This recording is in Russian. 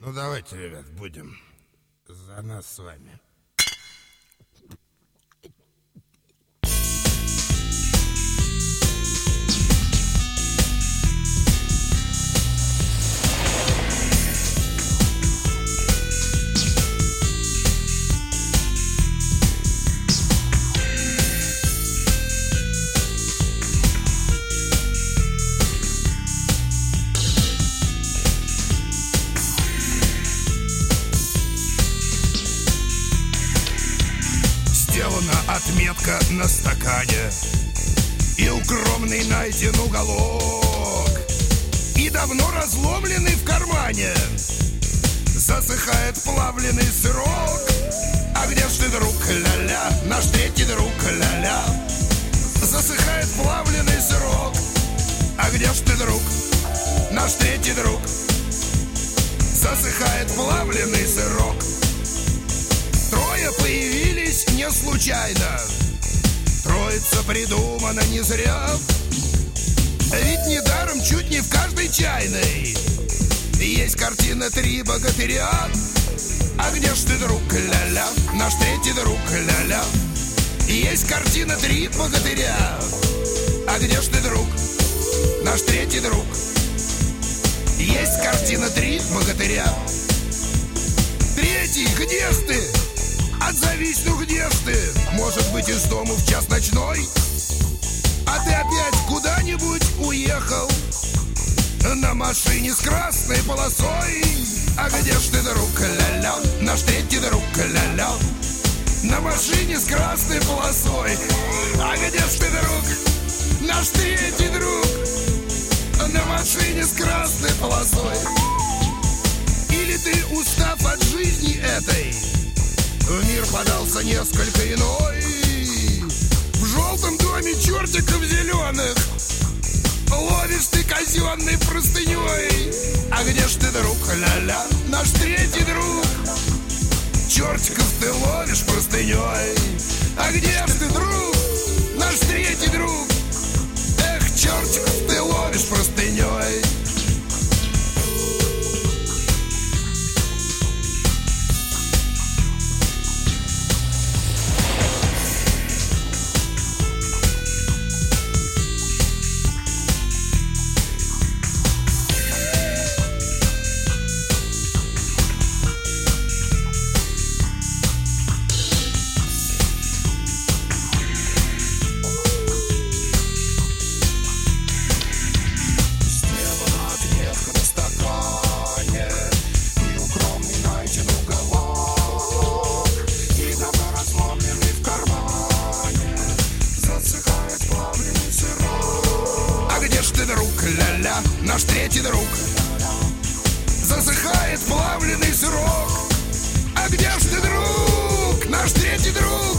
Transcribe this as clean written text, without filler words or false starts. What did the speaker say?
Ну давайте, ребят, будем за нас с вами. Сделана отметка на стакане, и укромный найден уголок, и давно разломленный в кармане засыхает плавленый сырок. А где ж ты, друг, ля-ля, наш третий друг, ля-ля? Засыхает плавленый сырок. А где ж ты, друг, наш третий друг? Засыхает плавленый сырок. Трое появились не случайно, троица придумана не зря. Ведь недаром чуть не в каждой чайной есть картина «Три богатыря». А где ж ты, друг, ля-ля, наш третий друг, ля-ля? Есть картина «Три богатыря». А где ж ты, друг, наш третий друг? Есть картина «Три богатыря». Третий, где ж ты? Отзовись, ну где ж ты? Может быть, из дома в час ночной? А ты опять куда-нибудь уехал на машине с красной полосой. А где ж ты, друг, ля-ля, наш третий друг, ля-ля? На машине с красной полосой. А где ж ты, друг, наш третий друг? На машине с красной полосой. Или ты, устав от жизни этой, в мир подался несколько иной? В желтом доме чертиков зеленых ловишь ты казенной простыней. А где ж ты, друг, ля-ля, наш третий друг? Чертиков ты ловишь простыней. А где ж ты, друг, наш третий друг? Эх, чертиков ты ловишь простыней. Ля-ля, наш третий друг, засыхает плавленый сырок. А где ж ты, друг, наш третий друг?